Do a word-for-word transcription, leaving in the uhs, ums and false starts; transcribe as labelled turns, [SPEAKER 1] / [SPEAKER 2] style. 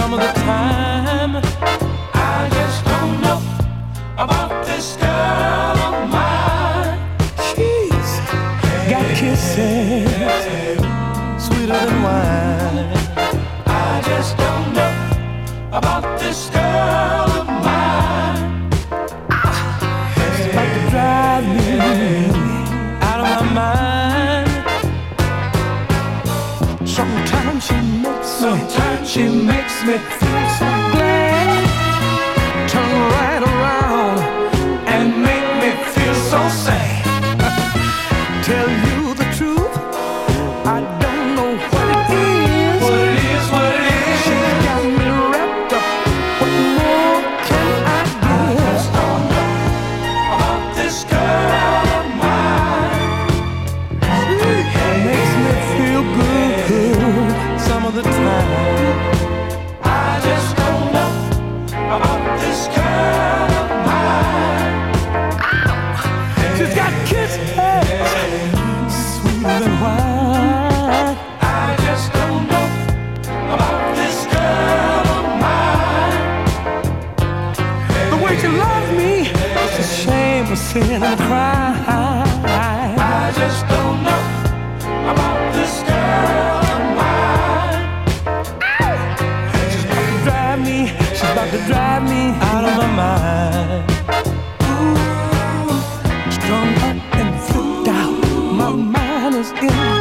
[SPEAKER 1] some of the time. I just don't know about this girl of mine. She's got kisses sweeter than wine. I just don't know about this girl of mine. She's about to drive me out of my mind. Sometimes she makes me, sometimes she makes me feel so glad. Turn right around and make me feel so sad. Tell you the truth, I don't know what it is. What it is, what it is. She's got me wrapped up. What more can I do? I just don't know about this girl of mine. She makes me feel good some of the time. I just don't know about this girl of mine. She's got kisses sweeter than wine. I just don't know about this girl of mine. The way she loves me, it's a shame of sin and crime. I just don't know about this girl of mine. She's about to drive me, she's about to drive me out of my mind. Ooh, strung up and flipped out, my mind is in